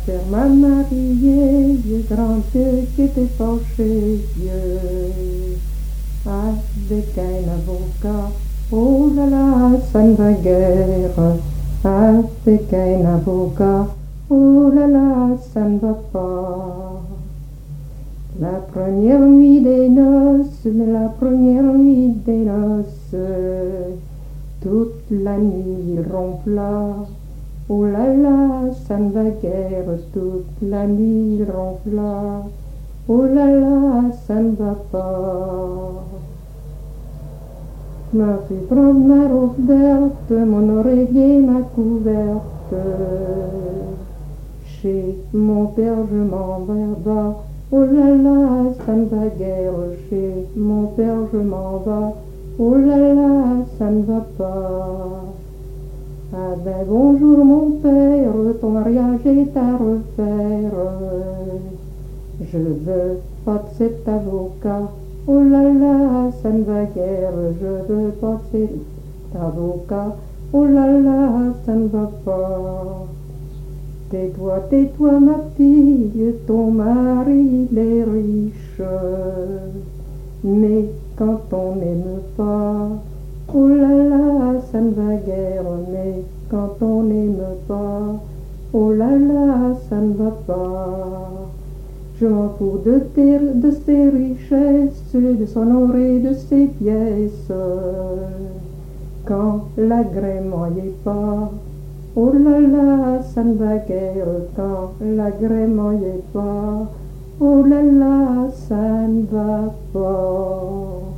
Ferma mariée, grand Dieu qui était fâché, avec un avocat. Oh là là, ça ne va guère, avec un avocat. Oh là là, ça ne va pas. La première nuit des noces, la première nuit des noces, toute la nuit il ronfla. Oh là là, ça ne va guère, toute la nuit il ronfla. Oh là là, ça ne va pas. Ma fille prend ma robe verte, mon oreiller, ma couverte. Chez mon père je m'en vais. Oh là là, ça ne va guère, chez mon père je m'en vais. Oh là là, ça ne va pas. Ah ben bonjour mon père, ton mariage est à refaire. Je veux pas de cet avocat. Oh là là, ça ne va guère, je veux pas de cet avocat. Oh là là, ça ne va pas. Tais-toi ma fille, ton mari il est riche. Mais quand on n'aime pas, oh là là, ça ne va guère. Mais quand on n'aime pas, oh là là, ça ne va pas. Je m'en fous de ses richesses, de son or et de ses pièces. Quand l'agrément n'y est pas, oh là là, ça ne va guère. Quand l'agrément n'y est pas, oh là là, ça ne va pas.